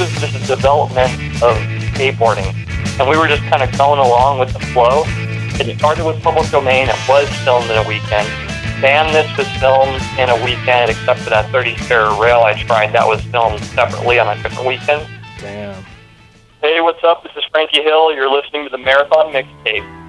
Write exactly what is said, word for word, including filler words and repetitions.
was just a development of skateboarding, and we were just kind of going along with the flow. It started with public domain. It was filmed in a weekend. Ban This was filmed in a weekend, except for that thirty spare rail I tried. That was filmed separately on a different weekend. Damn. Hey, what's up? This is Frankie Hill. You're listening to the Marathon Mixtape.